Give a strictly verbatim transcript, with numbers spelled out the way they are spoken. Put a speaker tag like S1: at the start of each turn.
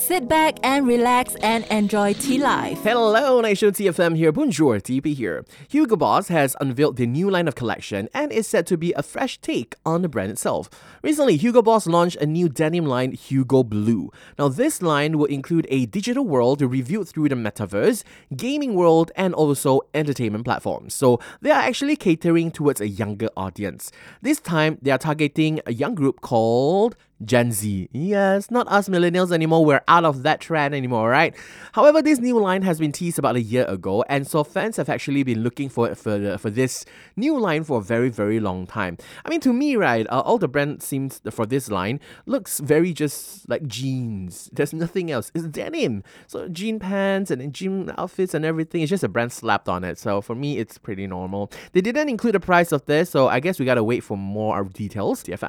S1: Sit back and relax and enjoy tea life.
S2: Hello, Nation T F M here. Bonjour, T P here. Hugo Boss has unveiled the new line of collection and is said to be a fresh take on the brand itself. Recently, Hugo Boss launched a new denim line, Hugo Blue. Now, this line will include a digital world reviewed through the metaverse, gaming world, and also entertainment platforms. So, they are actually catering towards a younger audience. This time, they are targeting a young group called Gen Z. Yes, not us millennials anymore. We're out of that trend anymore, right? However, this new line has been teased about a year ago, and so fans have actually been looking for for, the, for this new line for a very, very long time. I mean, to me, right, uh, all the brand seems for this line looks very just like jeans. There's nothing else. It's denim. So jean pants and jean outfits and everything. It's just a brand slapped on it. So for me, it's pretty normal. They didn't include the price of this, so I guess we gotta wait for more details. T F M.